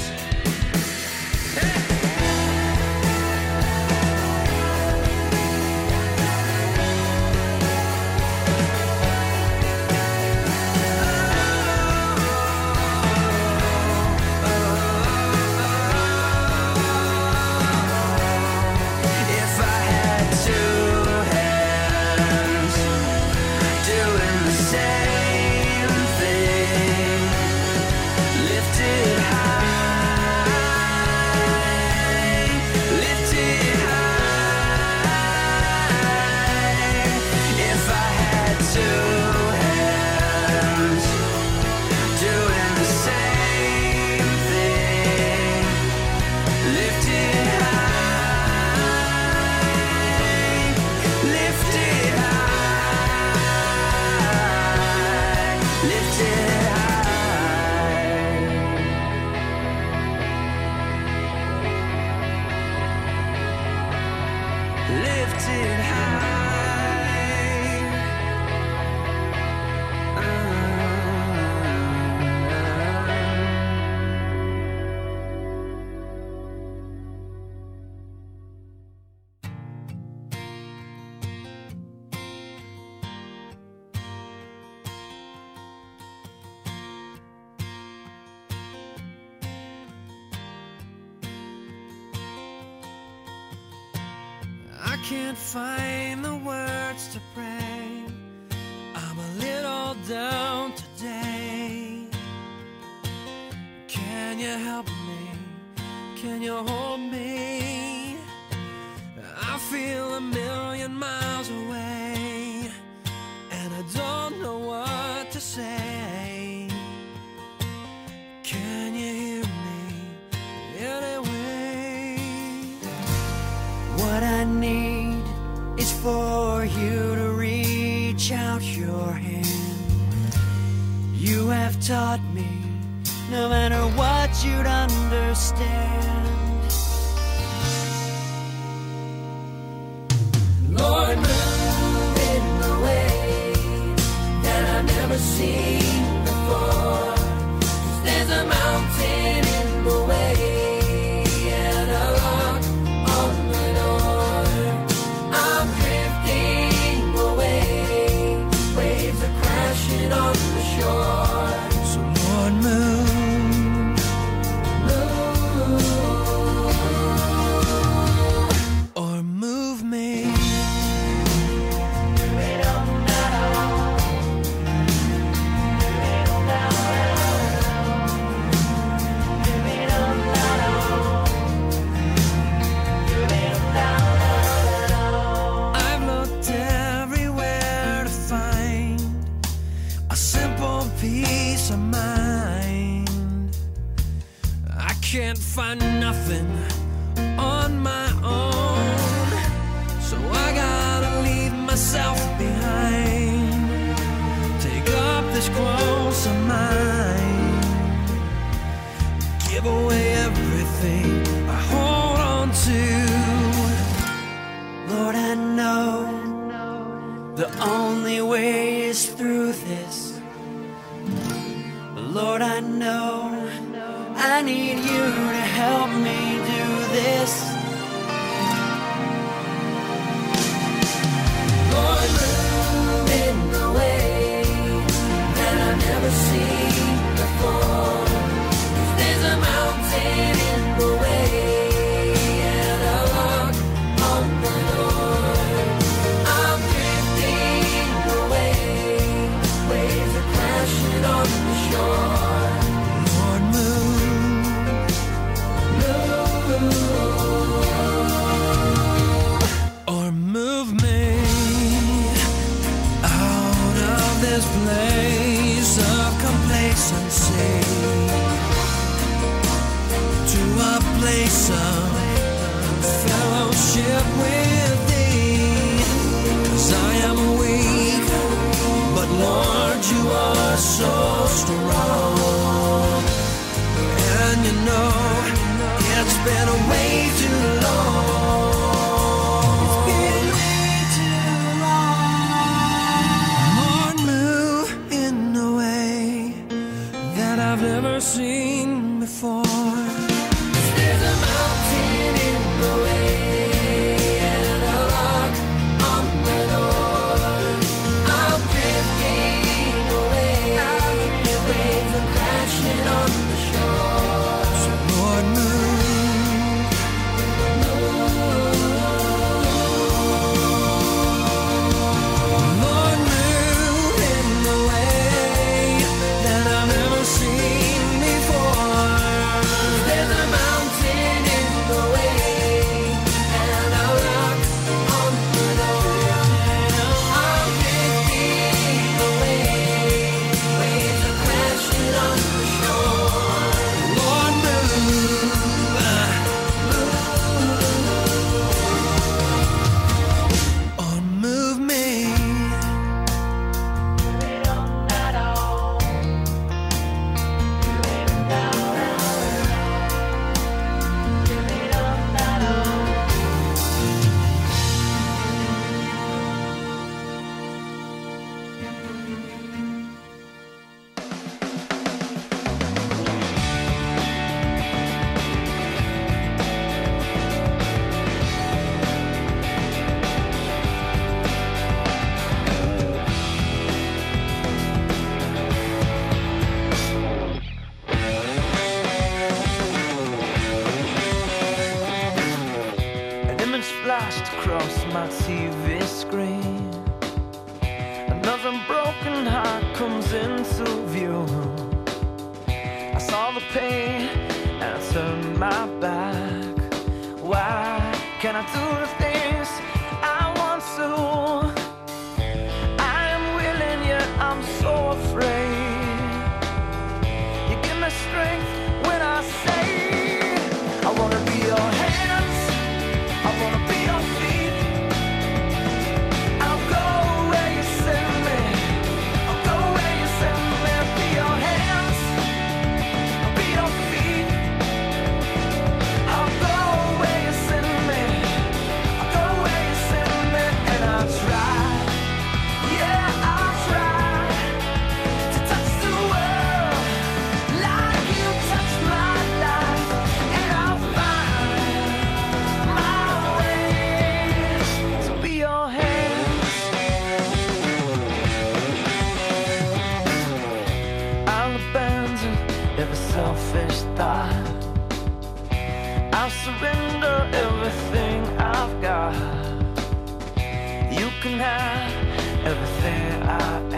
If I had two hands can't find the words to pray. I'm a little down today. Can you help me? Can you hold me? I feel a million miles away, and I don't know what to say. Can you hear me anyway? What I need is for you to reach out your hand. You have taught me, no matter what, you'd understand. Lord, move in a way that I've never seen before. 'Cause there's a mountain in the way and a lock on the door. I'm drifting away, waves are crashing on the shore. So Lord, move. Or move me. I've looked everywhere to find a simple peace of mind. I can't find nothing on my own, so I gotta leave myself behind. Take up this cross of mine, give away everything I hold on to. Lord, I know the only way is through this. Lord, I know I need you to help me do this. Lord, move in a way that I've never seen before. 'Cause there's a mountain in the way and a lock on the door. I'm drifting away, waves are crashing on the shore. Lord, move, or move me out of this place of complacency to a place of fellowship with thee. 'Cause I am weak, but Lord, you are so strong. And you know, it's been way too long. It's been way too long. Lord, move in a way that I've never seen before. 'Cause there's a mountain in the way and a lock on the door. I'm drifting away, waves are crashing on the shore. So Lord, move, Lord, move in a way that I've never seen before. surrender everything I've got. You can have everything I